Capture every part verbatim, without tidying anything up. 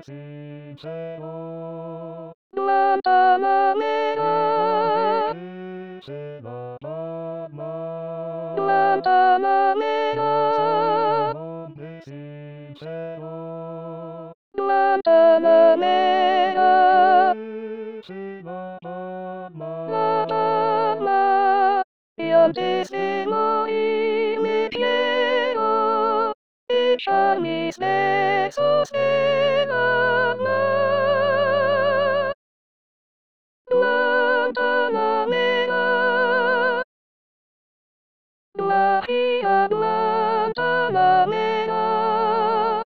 Guantanamera, Guantanamera, Guantanamera, la dama, y antes de morir me quiero echar mis besos en la mar. Guantanamera, Bahía Guantanamera,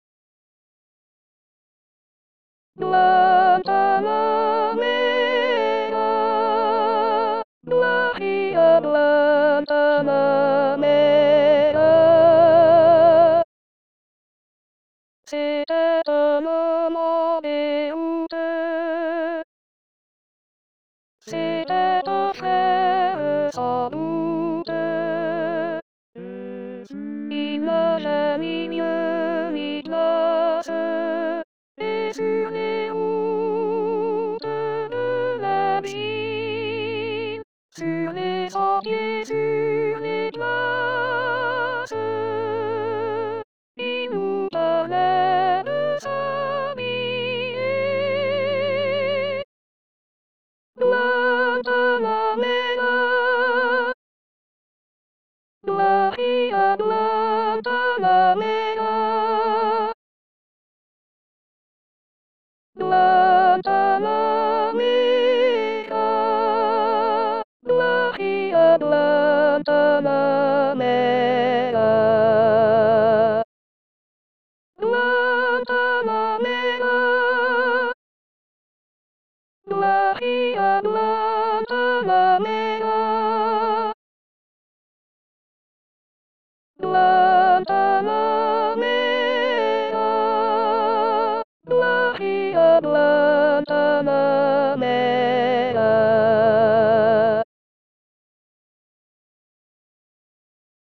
Guantanamera, Bahía Guantanamera. C'était un moment dérouteux, c'était un frère sans doute. Il n'a jamais mieux mis glace, et sur les routes de la ville, sur les sentiers, sur les glaces, il nous parlait de sa vie. Guantanamera, Bahía Guantanamera.